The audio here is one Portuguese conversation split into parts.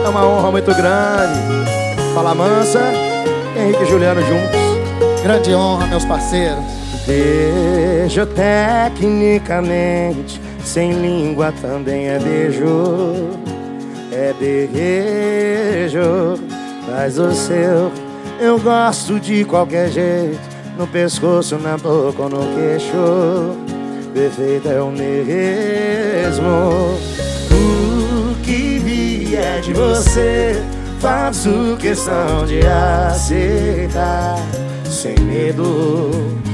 uma honra muito grande. Fala Mansa, Henrique e Juliano juntos. Grande honra, meus parceiros. Beijo tecnicamente, sem língua também é beijo. É beijo, mas o seu eu gosto de qualquer jeito. No pescoço, na boca ou no queixo. Perfeito é o mesmo. O que vier de você, faço questão de aceitar sem medo.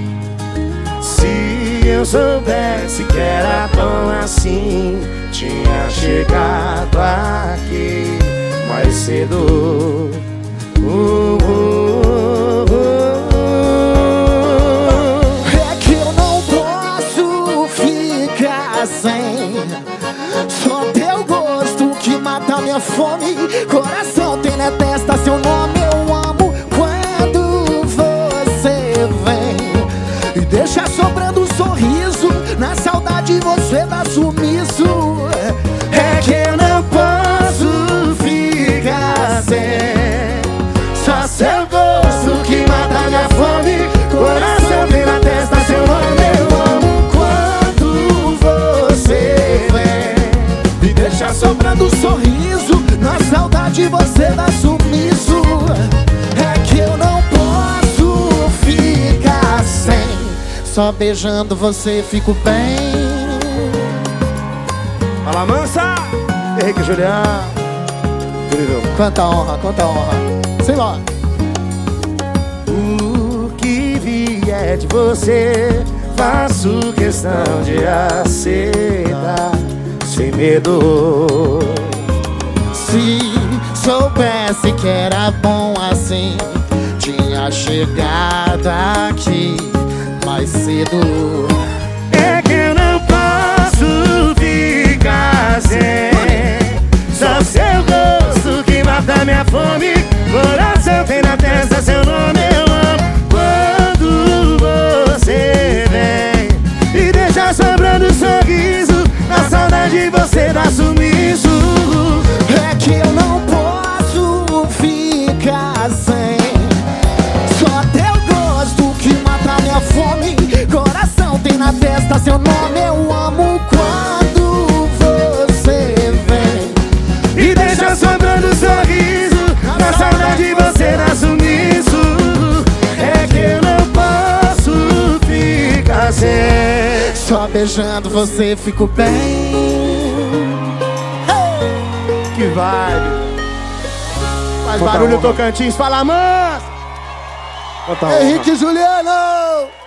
Se eu soubesse que era tão assim, tinha chegado aqui mais cedo. É que eu não posso ficar sem. Só teu gosto que mata minha fome. Coração tem na testa seu nome. Eu amo quando você vem e deixa sobrando um sorriso. Na saudade você dá sumiço. É que eu não posso ficar sem. Só seu gosto que mata minha fome. Coração tem na testa seu nome. Eu amo quando você vem e deixa sobrando um sorriso. Na saudade você dá sumiço. É que eu não posso ficar sem. Só beijando você fico bem. Fala Mansa, Henrique e Juliano. Incrível. Quanta honra, quanta honra. Sei lá. O que vier de você, faço questão de aceitar sem medo. Se soubesse que era bom assim, tinha chegado aqui mais cedo. É que eu não posso ficar sem. Só seu gosto que mata minha fome. Coração tem na testa seu nome. Eu amo quando você vem e deixa sobrando um sorriso. Na saudade você dá sumiço. É que eu não posso ficar sem. Só teu gosto que mata minha fome. Coração tem na testa seu nome. Eu amo quando você vem e deixa sobrando um sorriso. Na saudade você dá sumiço. É que eu não posso ficar sem. Só beijando você fico bem. Que vibe. Faz barulho Tocantins, fala Mansa. Henrique e Juliano.